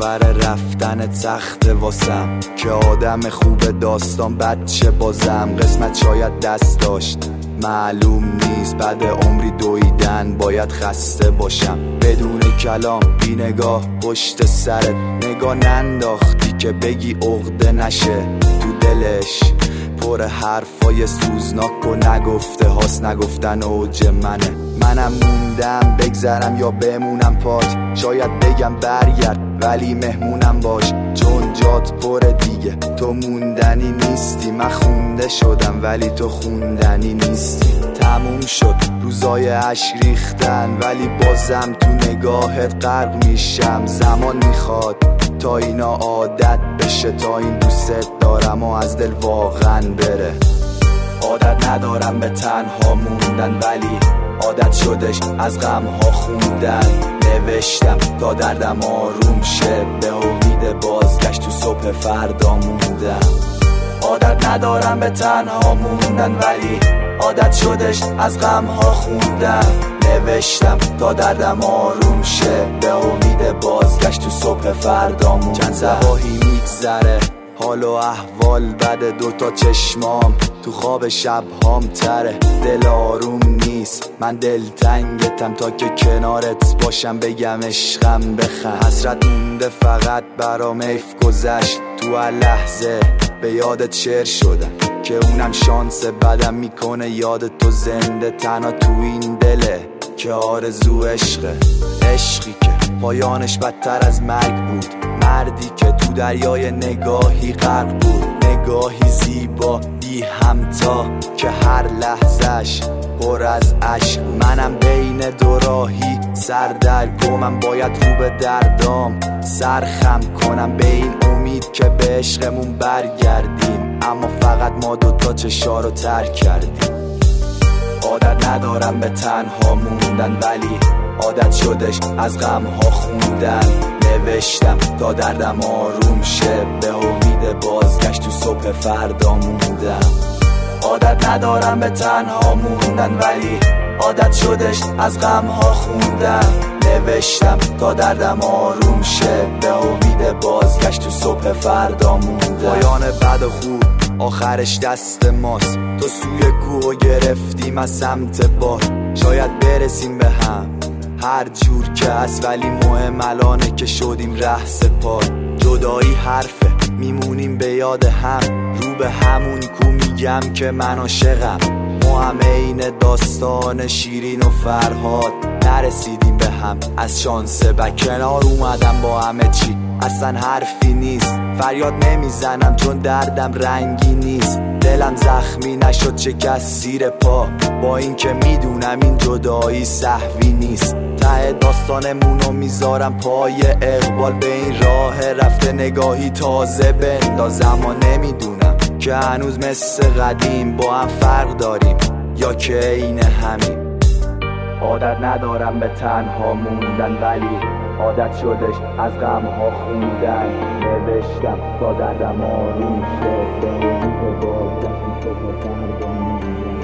آخر رفتن تخت واسم که آدم خوب داستان بچه بازم. قسمت شاید دست داشت معلوم نیست، بعد عمری دویدن باید خسته باشم. بدون کلام بی نگاه پشت سرت نگاه ننداختی که بگی عقده نشه تو دلش. پر حرفای سوزناک و نگفته هاست، نگفتن اوج منم موندم بگذرم یا بمونم پات. شاید بگم برگرد ولی مهمونم باش، چون جات پره دیگه. تو موندنی نیستی، من خونده شدم ولی تو خوندنی نیستی. تموم شد روزای عشق ریختن ولی بازم تو نگاهت غرق میشم. زمان میخواد تا اینا عادت بشه، تا این دوست دارم و از دل واقعا بره. عادت ندارم به تنها موندن ولی عادت شدش از غمها خوندن. نوشتم تا دردم آروم شه، به امید بازگشت تو صبح فردا موندم. عادت ندارم به تنها موندن ولی عادت شدش از غمها خوندن. نوشتم تا دردم آروم شه، به امید بازگشت تو صبح فردا موندم. چند صباحی میگذره حال و احوال بد، دوتا چشمام تو خواب شبهام تره. دل آروم نیست من دلتنگتم، تا که کنارت باشم بگم عشقم بخند. حسرت مونده فقط برام حیف گذشت، تو هر لحظه به یادت شعر شدم که اونم شانس بدم میکنه یاد تو زنده. تنها تو این دله که آرزو عشقه، عشقی که پایانش بدتر از مرگ بود. مردی که تو دریای نگاهی غرق بود، نگاهی زیبا بی همتا که هر لحظش پر از عشق. منم بین دو راهی سردرگمم، باید رو به دردام سرخم کنم به این امید که به عشقمون برگردیم. اما فقط ما دوتا چشا رو ترک کردیم. عادت ندارم به تنها موندن ولی عادت شدش از غمها خوندن. نوشتم تا دردم آروم شه، به امید بازگشت تو صبح فردا موندم. عادت ندارم به تنها موندن ولی عادت شدش از غمها خوندن. نوشتم تا دردم آروم شه، به امید بازگشت تو صبح فردا موندم. پایان بد و خوب آخرش دست ماست، تو سوی کوه گرفتیم از سمت باد. شاید برسیم به هم هر جور که هست ولی مهم الانه که شدیم ره سپار. جدایی حرفه میمونیم به یاد هم، رو به همون کو میگم که من عاشقم. ما هم عین داستان شیرین و فرهاد، نرسیدیم به هم از شانس به کنار اومدم با همه چی. اصلا حرفی نیست فریاد نمیزنم چون دردم رنگی نیست. دلم زخمی نشد شکست زیر پا، با این که میدونم این جدایی سهوی نیست. ته داستانمونو میذارم پای اقبال، به این راه رفته نگاهی تازه بندازم. و نمیدونم که هنوز مثل قدیم با هم فرق داریم یا که عین همیم. عادت ندارم به تنها موندن ولی عادت شدش از غمها خوندن. نوشتم تا دردم آروم شه، به امید بازگشت تو فردا موندم.